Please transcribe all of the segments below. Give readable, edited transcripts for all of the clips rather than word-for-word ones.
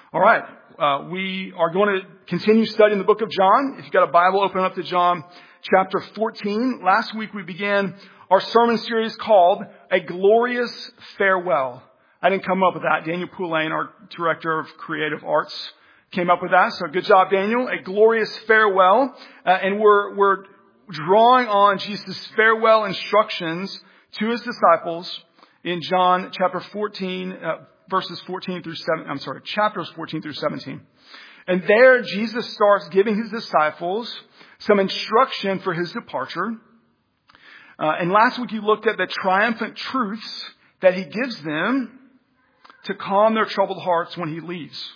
All right. We are going to continue studying the book of John. If you've got a Bible, open up to John chapter 14. Last week we began our sermon series called A Glorious Farewell. I didn't come up with that. Daniel Poulain, our director of creative arts, came up with that. So good job, Daniel. A Glorious Farewell. And we're drawing on Jesus' farewell instructions to his disciples in John chapter 14, chapters 14 through 17. And there Jesus starts giving his disciples some instruction for his departure. And last week he looked at the triumphant truths that he gives them to calm their troubled hearts when he leaves.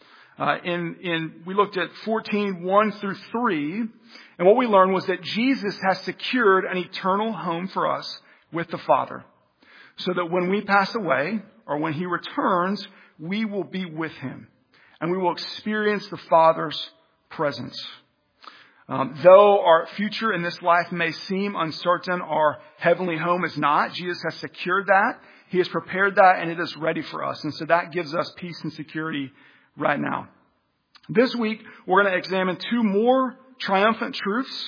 We looked at 14:1 through 3. And what we learned was that Jesus has secured an eternal home for us with the Father. So that when we pass away, or when he returns, we will be with him. And we will experience the Father's presence. Though our future in this life may seem uncertain, our heavenly home is not. Jesus has secured that. He has prepared that, and it is ready for us. And so that gives us peace and security right now. This week, we're going to examine two more triumphant truths.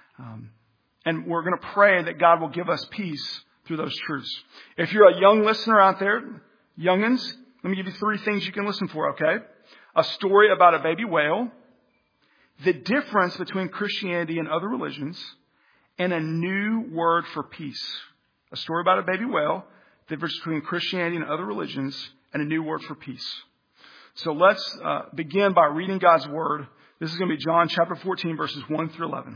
And we're going to pray that God will give us peace through those truths. If you're a young listener out there, youngins, let me give you three things you can listen for, okay? A story about a baby whale, the difference between Christianity and other religions, and a new word for peace. A story about a baby whale, the difference between Christianity and other religions, and a new word for peace. So let's begin by reading God's word. This is going to be John chapter 14, verses 1 through 11.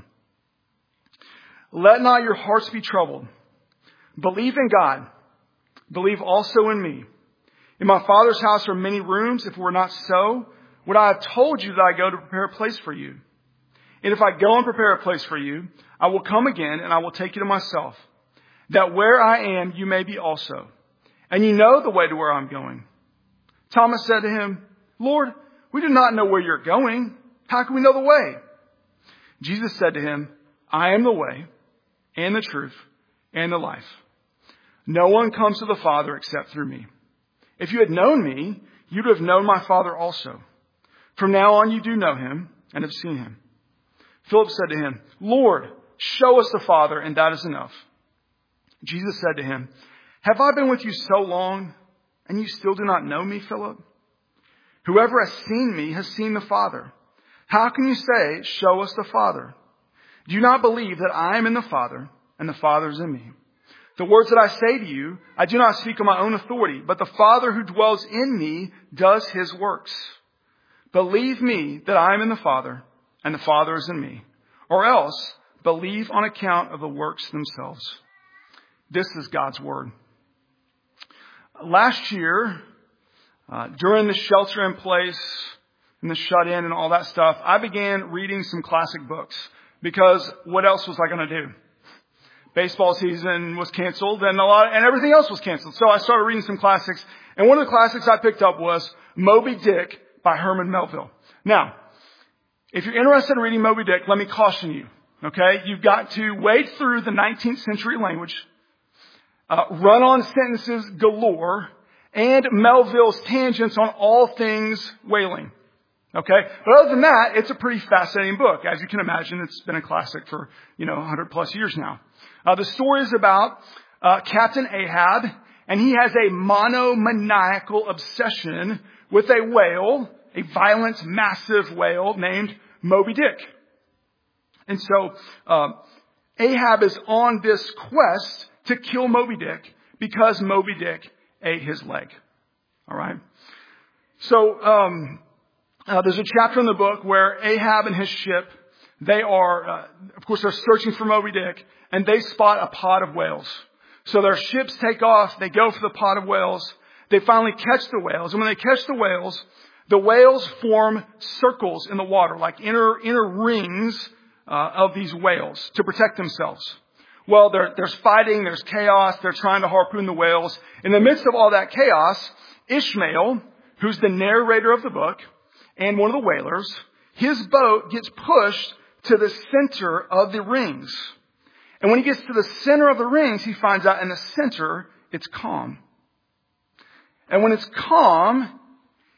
Let not your hearts be troubled. Believe in God. Believe also in me. In my Father's house are many rooms. If it were not so, would I have told you that I go to prepare a place for you? And if I go and prepare a place for you, I will come again and I will take you to myself, that where I am, you may be also. And you know the way to where I'm going. Thomas said to him, Lord, we do not know where you're going. How can we know the way? Jesus said to him, I am the way and the truth and the life. No one comes to the Father except through me. If you had known me, you'd have known my Father also. From now on you do know him and have seen him. Philip said to him, Lord, show us the Father, and that is enough. Jesus said to him, have I been with you so long, and you still do not know me, Philip? Whoever has seen me has seen the Father. How can you say, show us the Father? Do you not believe that I am in the Father, and the Father is in me? The words that I say to you, I do not speak on my own authority, but the Father who dwells in me does his works. Believe me that I am in the Father, and the Father is in me. Or else, believe on account of the works themselves. This is God's word. Last year, during the shelter in place and the shut in and all that stuff, I began reading some classic books. Because what else was I going to do? Baseball season was canceled and everything else was canceled. So I started reading some classics. And one of the classics I picked up was Moby Dick by Herman Melville. Now, if you're interested in reading Moby Dick, let me caution you. Okay? You've got to wade through the 19th century language, run-on sentences galore, and Melville's tangents on all things whaling. Okay? But other than that, it's a pretty fascinating book. As you can imagine, it's been a classic for, 100 plus years now. The story is about Captain Ahab, and he has a monomaniacal obsession with a whale, a violent, massive whale named Moby Dick. And so Ahab is on this quest to kill Moby Dick because Moby Dick ate his leg. All right? So there's a chapter in the book where Ahab and his ship, they are, of course, they're searching for Moby Dick, and they spot a pod of whales. So their ships take off, they go for the pod of whales, they finally catch the whales, and when they catch the whales form circles in the water, like inner rings of these whales to protect themselves. Well, there's fighting, there's chaos, they're trying to harpoon the whales. In the midst of all that chaos, Ishmael, who's the narrator of the book, and one of the whalers, his boat gets pushed to the center of the rings. And when he gets to the center of the rings, he finds out in the center, it's calm. And when it's calm,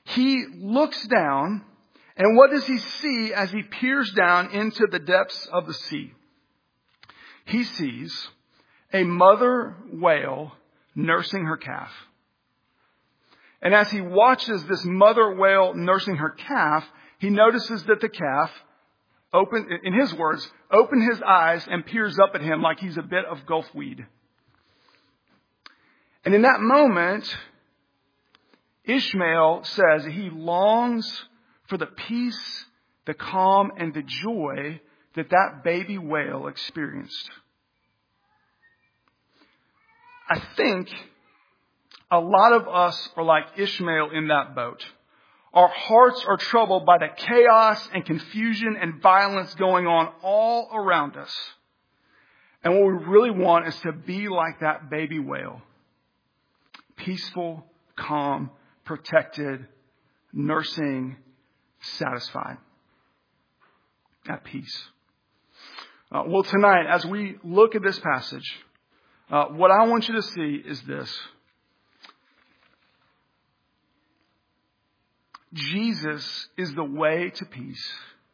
he looks down, and what does he see as he peers down into the depths of the sea? He sees a mother whale nursing her calf. And as he watches this mother whale nursing her calf, he notices that the calf, in his words, opened his eyes and peers up at him like he's a bit of Gulf weed. And in that moment, Ishmael says he longs for the peace, the calm, and the joy that baby whale experienced. I think a lot of us are like Ishmael in that boat. Our hearts are troubled by the chaos and confusion and violence going on all around us. And what we really want is to be like that baby whale. Peaceful, calm, protected, nursing, satisfied, at peace. Well, tonight, as we look at this passage, what I want you to see is this. Jesus is the way to peace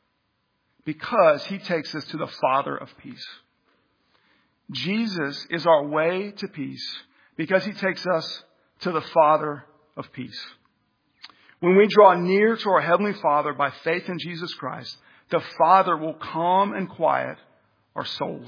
because he takes us to the Father of peace. Jesus is our way to peace because he takes us to the Father of peace. When we draw near to our Heavenly Father by faith in Jesus Christ, the Father will calm and quiet our souls.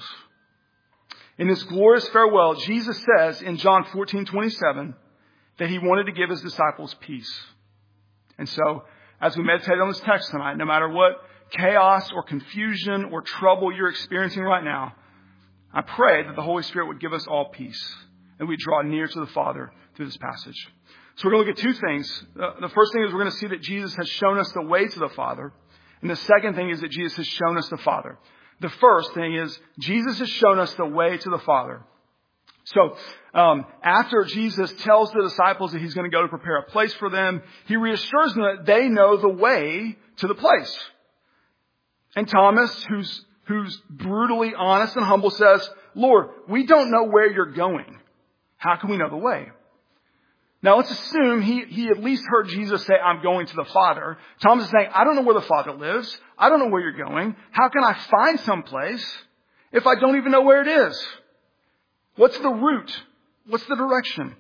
In this glorious farewell, Jesus says in John 14:27 that he wanted to give his disciples peace. And so, as we meditate on this text tonight, no matter what chaos or confusion or trouble you're experiencing right now, I pray that the Holy Spirit would give us all peace and we draw near to the Father through this passage. So we're going to look at two things. The first thing is we're going to see that Jesus has shown us the way to the Father. And the second thing is that Jesus has shown us the Father. The first thing is Jesus has shown us the way to the Father. So after Jesus tells the disciples that he's going to go to prepare a place for them, he reassures them that they know the way to the place. And Thomas, who's brutally honest and humble, says, "Lord, we don't know where you're going. How can we know the way?" Now let's assume he at least heard Jesus say, "I'm going to the Father." Thomas is saying, "I don't know where the Father lives. I don't know where you're going. How can I find some place if I don't even know where it is? What's the route? What's the direction?"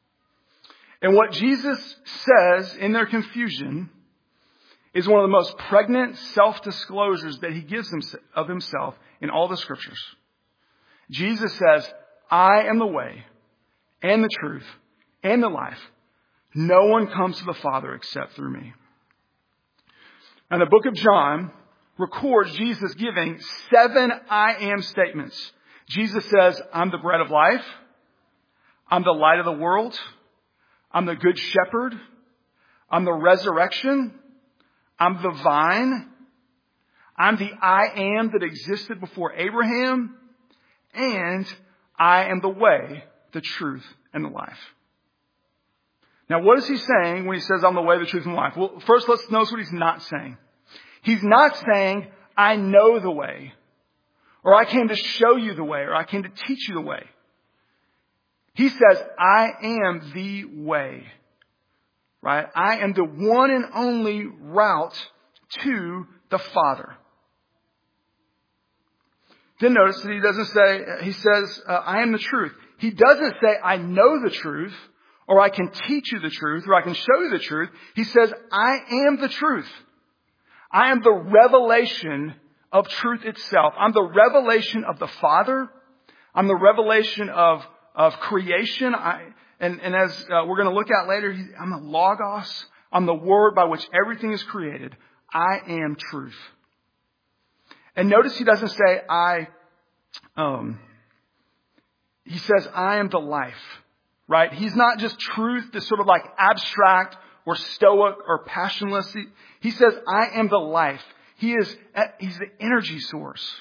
And what Jesus says in their confusion is one of the most pregnant self-disclosures that he gives of himself in all the scriptures. Jesus says, "I am the way and the truth and the life. No one comes to the Father except through me." And the book of John records Jesus giving 7 I am statements. Jesus says, "I'm the bread of life. I'm the light of the world. I'm the good shepherd. I'm the resurrection. I'm the vine. I'm the I am that existed before Abraham. And I am the way, the truth, and the life." Now, what is he saying when he says, "I'm the way, the truth, and the life"? Well, first, let's notice what he's not saying. He's not saying, "I know the way," or "I came to show you the way," or "I came to teach you the way." He says, "I am the way." Right? I am the one and only route to the Father. Then notice that he doesn't say, he says, "I am the truth." He doesn't say, "I know the truth," or "I can teach you the truth," or "I can show you the truth." He says, "I am the truth. I am the revelation of truth itself. I'm the revelation of the Father. I'm the revelation of creation. And as we're going to look at later, I'm the Logos. I'm the Word by which everything is created. I am truth." And notice he doesn't say he says, "I am the life." Right? He's not just truth that's sort of like abstract or stoic or passionless. He says, "I am the life." He's the energy source.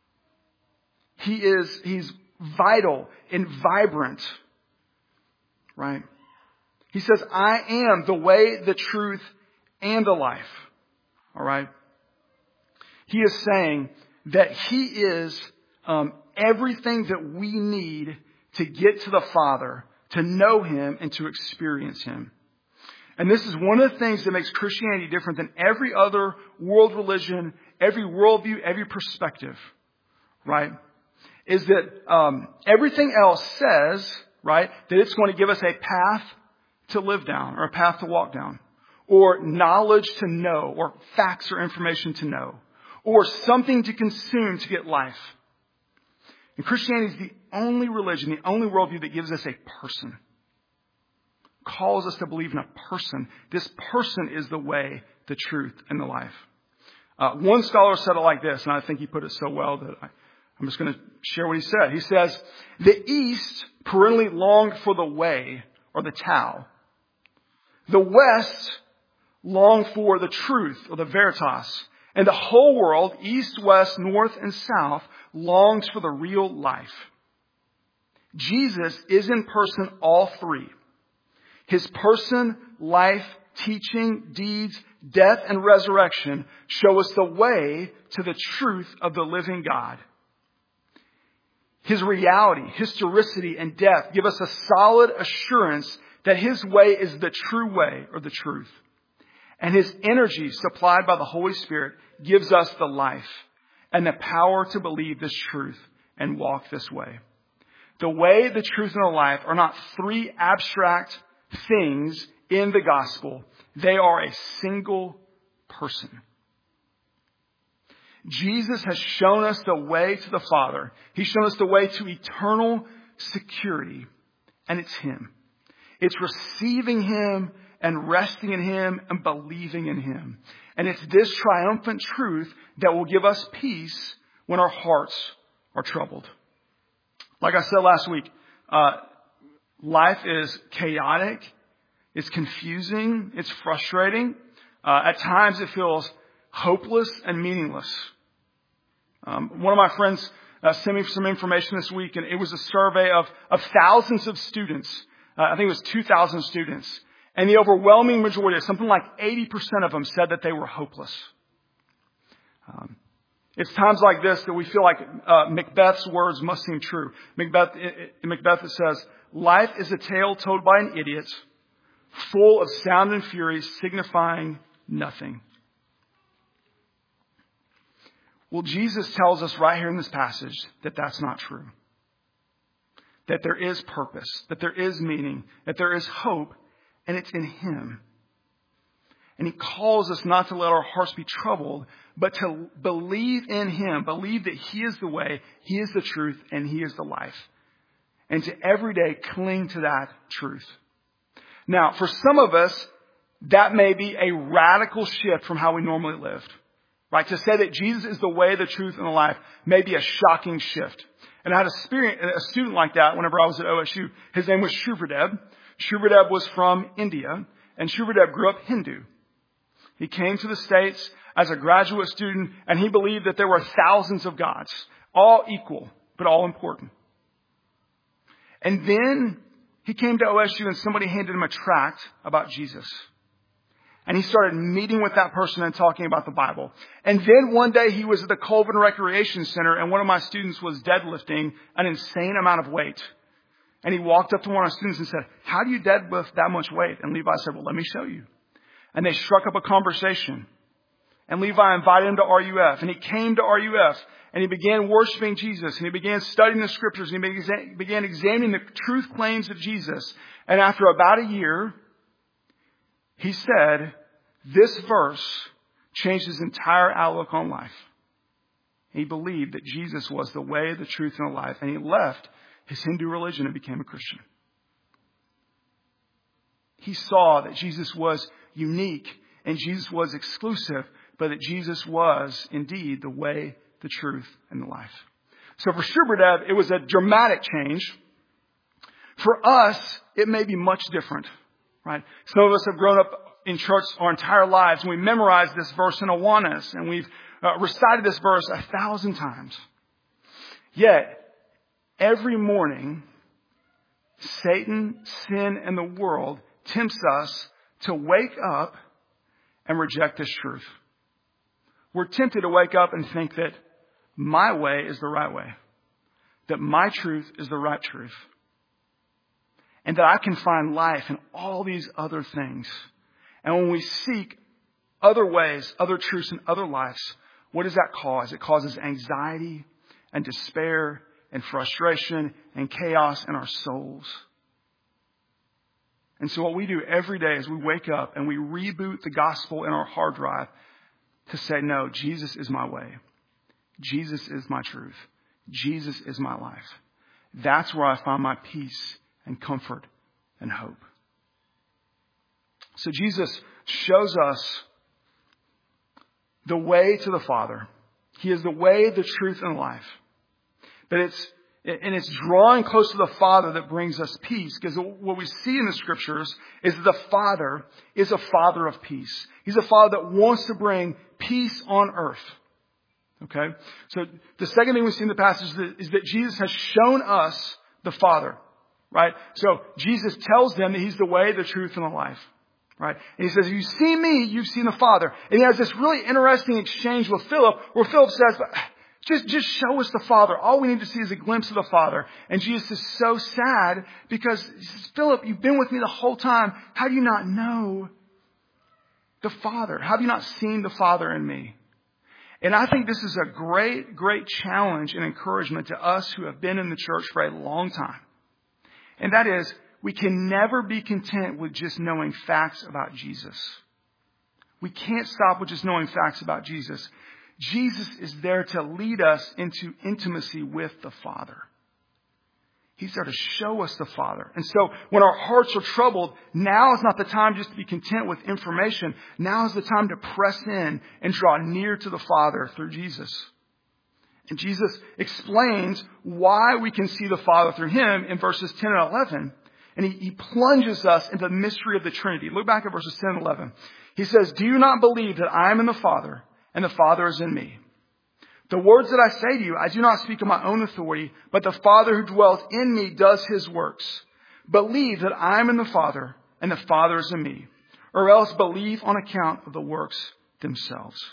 He's vital and vibrant. Right? He says, "I am the way, the truth, and the life." All right? He is saying that he is everything that we need to get to the Father, to know him, and to experience him. And this is one of the things that makes Christianity different than every other world religion, every worldview, every perspective, right? Is that everything else says, right, that it's going to give us a path to live down or a path to walk down, or knowledge to know, or facts or information to know, or something to consume to get life. And Christianity is the only religion, the only worldview that gives us a person. Calls us to believe in a person. This person is the way, the truth, and the life. One scholar said it like this, and I think he put it so well that I'm just going to share what he said. He says, the East perennially longed for the way, or the Tao. The West longed for the truth, or the Veritas. And the whole world, East, West, North, and South, longs for the real life. Jesus is in person all three. His person, life, teaching, deeds, death, and resurrection show us the way to the truth of the living God. His reality, historicity, and death give us a solid assurance that His way is the true way, or the truth. And His energy supplied by the Holy Spirit gives us the life and the power to believe this truth and walk this way. The way, the truth, and the life are not three abstract things in the gospel. They are a single person. Jesus has shown us the way to the Father. He's shown us the way to eternal security. And it's Him. It's receiving Him and resting in Him and believing in Him. And it's this triumphant truth that will give us peace when our hearts are troubled. Like I said last week, life is chaotic, it's confusing, it's frustrating. At times it feels hopeless and meaningless. One of my friends sent me some information this week, and it was a survey of thousands of students. I think it was 2,000 students. And the overwhelming majority, something like 80% of them, said that they were hopeless. It's times like this that we feel like Macbeth's words must seem true. In Macbeth it says, life is a tale told by an idiot, full of sound and fury, signifying nothing. Well, Jesus tells us right here in this passage that that's not true. That there is purpose, that there is meaning, that there is hope, and it's in Him. And He calls us not to let our hearts be troubled, but to believe in Him, believe that He is the way, He is the truth, and He is the life. And to every day cling to that truth. Now, for some of us, that may be a radical shift from how we normally lived. Right? To say that Jesus is the way, the truth, and the life may be a shocking shift. And I had a student like that whenever I was at OSU. His name was Shubhradeb. Shubhradeb was from India, and Shubhradeb grew up Hindu. He came to the States as a graduate student, and he believed that there were thousands of gods, all equal, but all important. And then he came to OSU, and somebody handed him a tract about Jesus. And he started meeting with that person and talking about the Bible. And then one day he was at the Colvin Recreation Center, and one of my students was deadlifting an insane amount of weight. And he walked up to one of my students and said, how do you deadlift that much weight? And Levi said, well, let me show you. And they struck up a conversation. And Levi invited him to RUF. And he came to RUF. And he began worshiping Jesus. And he began studying the scriptures. And he began examining the truth claims of Jesus. And after about a year, he said, this verse changed his entire outlook on life. He believed that Jesus was the way, the truth, and the life. And he left his Hindu religion and became a Christian. He saw that Jesus was unique and Jesus was exclusive, but that Jesus was indeed the way, the truth, and the life. So for Shubhradeb, it was a dramatic change. For us, it may be much different, right? Some of us have grown up in church our entire lives, and we memorized this verse in Awanas, and we've recited this verse 1,000 times. Yet, every morning, Satan, sin, and the world tempts us to wake up and reject this truth. We're tempted to wake up and think that my way is the right way, that my truth is the right truth, and that I can find life in all these other things. And when we seek other ways, other truths in other lives, what does that cause? It causes anxiety and despair and frustration and chaos in our souls. And so what we do every day is we wake up and we reboot the gospel in our hard drive to say, no, Jesus is my way. Jesus is my truth. Jesus is my life. That's where I find my peace and comfort and hope. So Jesus shows us the way to the Father. He is the way, the truth, and life. But it's drawing close to the Father that brings us peace. Because what we see in the Scriptures is that the Father is a Father of peace. He's a Father that wants to bring peace on earth. Okay? So the second thing we see in the passage is that Jesus has shown us the Father. Right? So Jesus tells them that He's the way, the truth, and the life. Right? And He says, if you see me, you've seen the Father. And He has this really interesting exchange with Philip, where Philip says, just show us the Father. All we need to see is a glimpse of the Father. And Jesus is so sad because He says, Philip, you've been with me the whole time. How do you not know the Father? How have you not seen the Father in me? And I think this is a great, great challenge and encouragement to us who have been in the church for a long time. And that is, we can never be content with just knowing facts about Jesus. We can't stop with just knowing facts about Jesus. Jesus is there to lead us into intimacy with the Father. He's there to show us the Father. And so when our hearts are troubled, now is not the time just to be content with information. Now is the time to press in and draw near to the Father through Jesus. And Jesus explains why we can see the Father through Him in verses 10 and 11. And he plunges us into the mystery of the Trinity. Look back at verses 10 and 11. He says, do you not believe that I am in the Father and the Father is in me? The words that I say to you, I do not speak of my own authority, but the Father who dwells in me does His works. Believe that I am in the Father and the Father is in me, or else believe on account of the works themselves.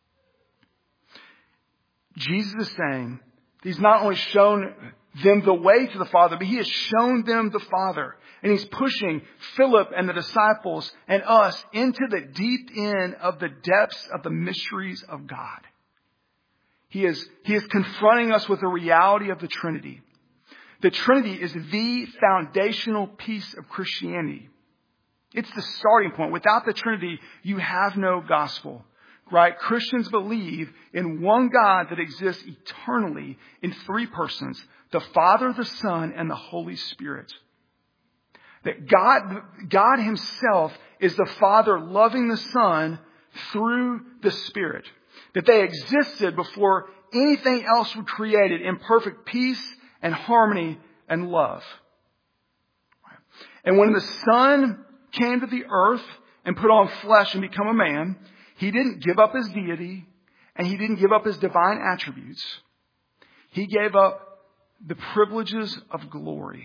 Jesus is saying He's not only shown them the way to the Father, but He has shown them the Father. And He's pushing Philip and the disciples and us into the deep end of the depths of the mysteries of God. He is confronting us with the reality of the Trinity. The Trinity is the foundational piece of Christianity. It's the starting point. Without the Trinity, you have no gospel. Right? Christians believe in one God that exists eternally in three persons, the Father, the Son, and the Holy Spirit. That God Himself is the Father loving the Son through the Spirit. That they existed before anything else was created in perfect peace and harmony and love. And when the Son came to the earth and put on flesh and become a man, He didn't give up His deity and He didn't give up His divine attributes. He gave up the privileges of glory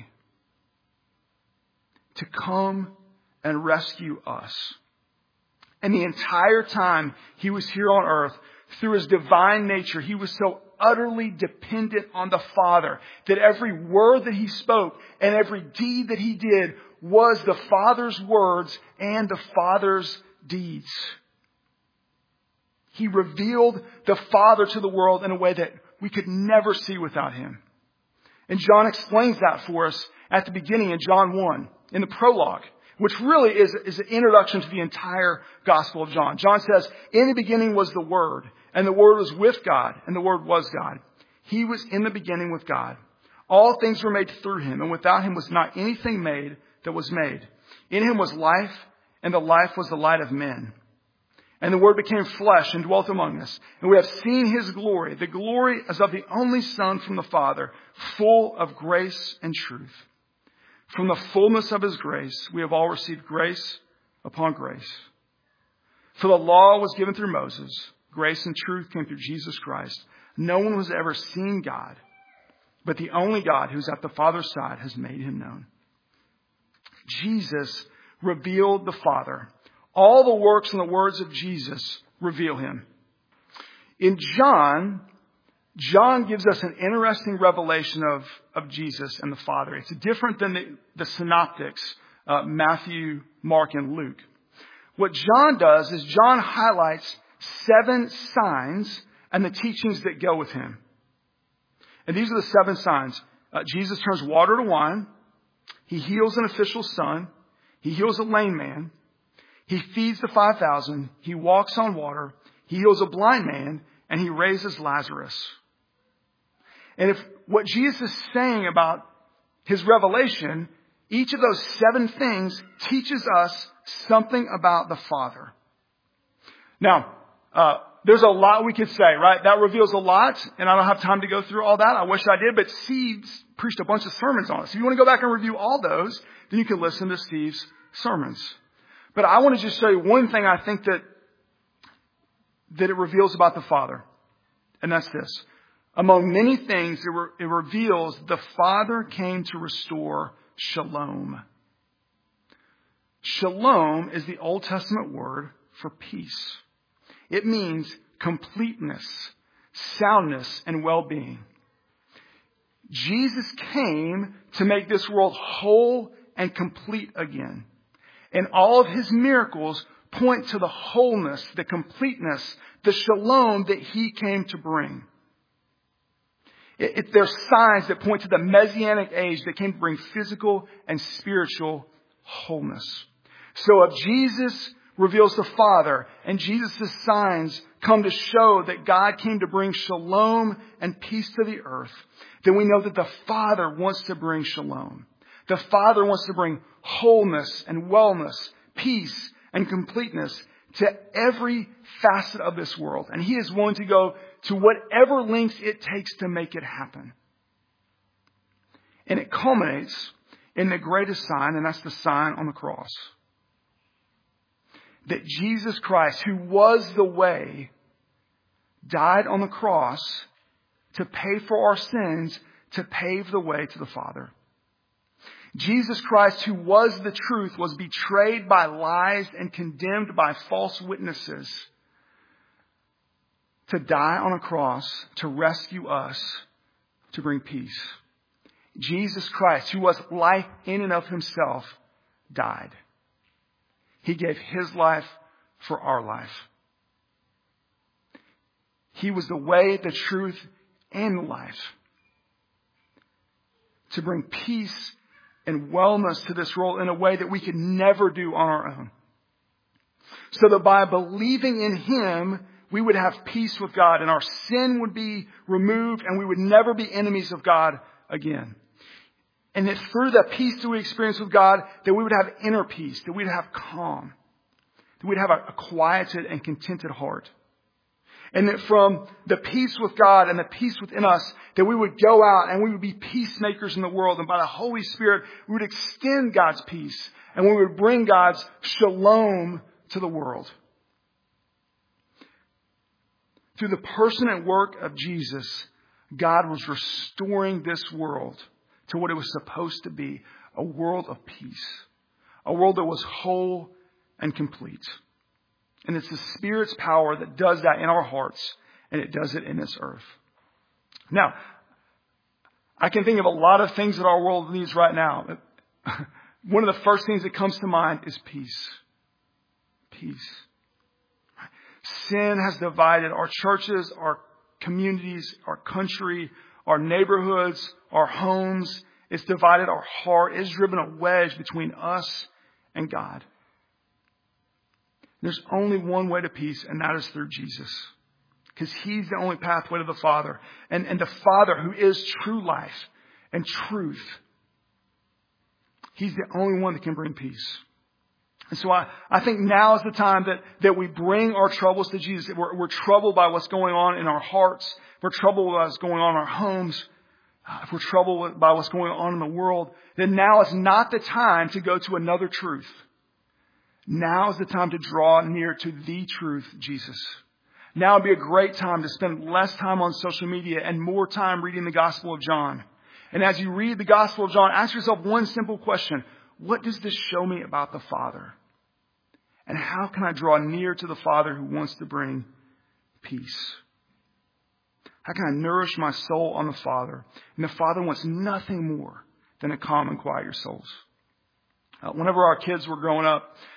to come and rescue us. And the entire time He was here on earth, through His divine nature, He was so utterly dependent on the Father that every word that He spoke and every deed that He did was the Father's words and the Father's deeds. He revealed the Father to the world in a way that we could never see without Him. And John explains that for us at the beginning in John 1, in the prologue, which really is an introduction to the entire Gospel of John. John says, in the beginning was the Word, and the Word was with God, and the Word was God. He was in the beginning with God. All things were made through Him, and without Him was not anything made that was made. In Him was life, and the life was the light of men. And the Word became flesh and dwelt among us. And we have seen His glory, the glory as of the only Son from the Father, full of grace and truth. From the fullness of His grace, we have all received grace upon grace. For the law was given through Moses. Grace and truth came through Jesus Christ. No one has ever seen God, but the only God who's at the Father's side has made Him known. Jesus revealed the Father. All the works and the words of Jesus reveal Him. In John gives us an interesting revelation of Jesus and the Father. It's different than the synoptics, Matthew, Mark, and Luke. what John does is John highlights 7 signs and the teachings that go with him. And these are the 7 signs. Jesus turns water to wine. He heals an official's son. He heals a lame man. He feeds the 5,000. He walks on water. He heals a blind man. And he raises Lazarus. And if what Jesus is saying about his revelation, each of those 7 things teaches us something about the Father. Now, there's a lot we could say, right? That reveals a lot, and I don't have time to go through all that. I wish I did, but Steve's preached a bunch of sermons on it. So if you want to go back and review all those, then you can listen to Steve's sermons. But I want to just show you one thing I think that it reveals about the Father. And that's this. Among many things, it reveals the Father came to restore shalom. Shalom is the Old Testament word for peace. It means completeness, soundness, and well-being. Jesus came to make this world whole and complete again. And all of his miracles point to the wholeness, the completeness, the shalom that he came to bring. They're signs that point to the Messianic age that came to bring physical and spiritual wholeness. So if Jesus reveals the Father and Jesus' signs come to show that God came to bring shalom and peace to the earth, then we know that the Father wants to bring shalom. The Father wants to bring wholeness and wellness, peace and completeness to every facet of this world. And he is willing to go to whatever lengths it takes to make it happen. And it culminates in the greatest sign, and that's the sign on the cross. That Jesus Christ, who was the way, died on the cross to pay for our sins, to pave the way to the Father. Jesus Christ, who was the truth, was betrayed by lies and condemned by false witnesses to die on a cross to rescue us, to bring peace. Jesus Christ, who was life in and of himself, died. He gave his life for our life. He was the way, the truth, and the life. To bring peace and wellness to this world in a way that we could never do on our own. So that by believing in him, we would have peace with God and our sin would be removed and we would never be enemies of God again. And that through the peace that we experience with God, that we would have inner peace, that we'd have calm, that we'd have a quieted and contented heart. And that from the peace with God and the peace within us, that we would go out and we would be peacemakers in the world. And by the Holy Spirit, we would extend God's peace and we would bring God's shalom to the world. Through the person and work of Jesus, God was restoring this world to what it was supposed to be, a world of peace, a world that was whole and complete. And it's the Spirit's power that does that in our hearts, and it does it in this earth. Now, I can think of a lot of things that our world needs right now. One of the first things that comes to mind is peace. Peace. Sin has divided our churches, our communities, our country, our neighborhoods, our homes. It's divided our heart. It's driven a wedge between us and God. There's only one way to peace, and that is through Jesus. Because he's the only pathway to the Father. And the Father, who is true life and truth, he's the only one that can bring peace. And so I think now is the time that we bring our troubles to Jesus. We're troubled by what's going on in our hearts. We're troubled by what's going on in our homes. If we're troubled by what's going on in the world, then now is not the time to go to another truth. Now is the time to draw near to the truth, Jesus. Now would be a great time to spend less time on social media and more time reading the Gospel of John. And as you read the Gospel of John, ask yourself one simple question. What does this show me about the Father? And how can I draw near to the Father who wants to bring peace? How can I nourish my soul on the Father? And the Father wants nothing more than to calm and quiet your souls. Whenever our kids were growing up,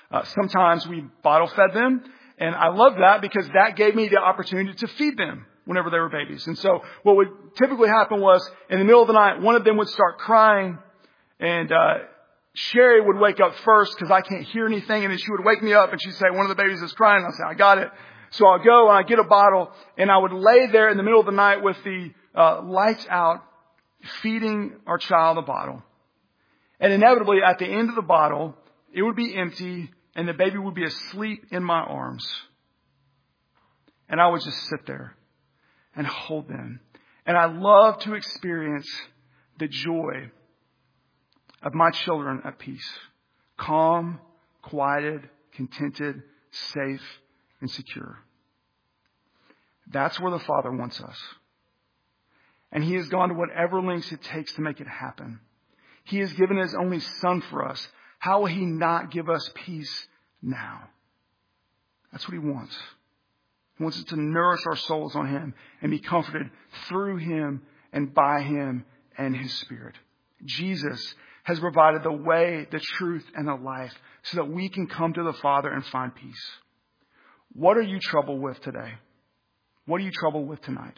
Sometimes we bottle fed them. And I loved that because that gave me the opportunity to feed them whenever they were babies. And so what would typically happen was in the middle of the night, one of them would start crying, and Sherry would wake up first because I can't hear anything. And then she would wake me up and she'd say, one of the babies is crying. And I'll say, I got it. So I'll go and I get a bottle and I would lay there in the middle of the night with the lights out, feeding our child a bottle. And inevitably at the end of the bottle, it would be empty and the baby would be asleep in my arms. And I would just sit there and hold them. And I love to experience the joy of my children at peace, calm, quieted, contented, safe, and secure. That's where the Father wants us. And He has gone to whatever lengths it takes to make it happen. He has given His only Son for us. How will He not give us peace now? That's what He wants. He wants us to nourish our souls on Him and be comforted through Him and by Him and His Spirit. Jesus has provided the way, the truth, and the life so that we can come to the Father and find peace. What are you troubled with today? What are you troubled with tonight?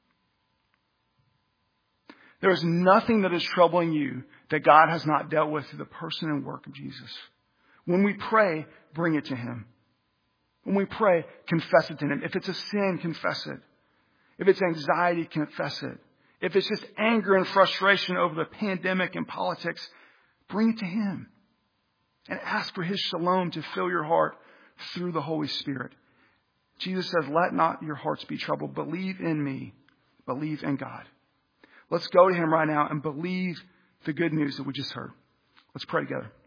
There is nothing that is troubling you that God has not dealt with through the person and work of Jesus. When we pray, bring it to Him. When we pray, confess it to Him. If it's a sin, confess it. If it's anxiety, confess it. If it's just anger and frustration over the pandemic and politics, bring it to Him. And ask for His shalom to fill your heart through the Holy Spirit. Jesus says, let not your hearts be troubled. Believe in me. Believe in God. Let's go to Him right now and believe the good news that we just heard. Let's pray together.